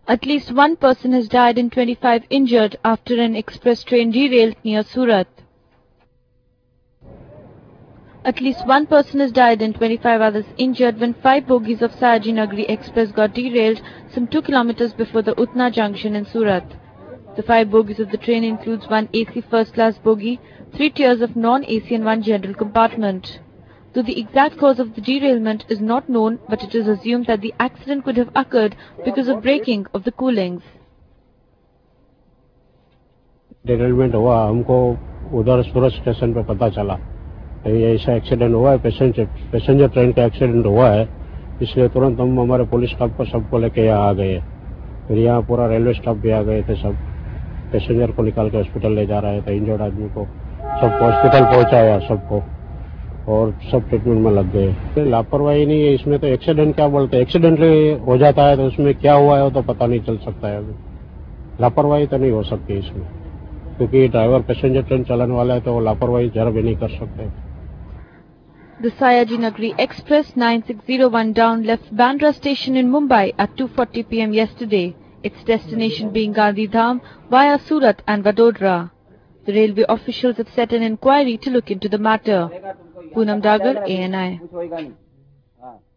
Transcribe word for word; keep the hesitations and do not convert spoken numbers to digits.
At least one person has died and twenty-five injured after an express train derailed near Surat. At least one person has died and twenty-five others injured when five bogies of Sayajinagri Express got derailed some two kilometers before the Utna junction in Surat. The five bogies of the train includes one A C first-class bogie, three tiers of non-A C and one general compartment. Though the exact cause of the derailment is not known, but it is assumed that the accident could have occurred because of breaking of the coolings. डेरेलमेंट हुआ, हमको उधर सूरत station पे पता चला ऐसा accident हुआ है, passenger passenger train का एक्सीडेंट हुआ है, इसलिए तुरंत हम हमारे पुलिस स्टाफ को सबको लेके यहाँ आ गए। फिर यहाँ पूरा रेलवे स्टाफ भी आ गए थे, सब पैसेंजर को निकाल के हॉस्पिटल ले जा रहे थे, इंजर्ड आदमी को सबको हॉस्पिटल पहुंचाया सबको, और सब ट्रीटमेंट में लग गए। लापरवाही नहीं है इसमें, तो एक्सीडेंट क्या बोलते हैं, एक्सीडेंट हो जाता है तो उसमें क्या हुआ है तो पता नहीं चल सकता है। अभी लापरवाही तो नहीं हो सकती इसमें, क्योंकि ड्राइवर पैसेंजर ट्रेन चलाने वाला है तो वो लापरवाही जरा भी नहीं कर सकते। The Sayajinagri Express nine six zero one down left Bandra station in Mumbai at two forty p m yesterday, its destination being Gandhidham via Surat and Vadodara. The railway officials have set an inquiry to look into the matter. Poonam Dagar, A N I.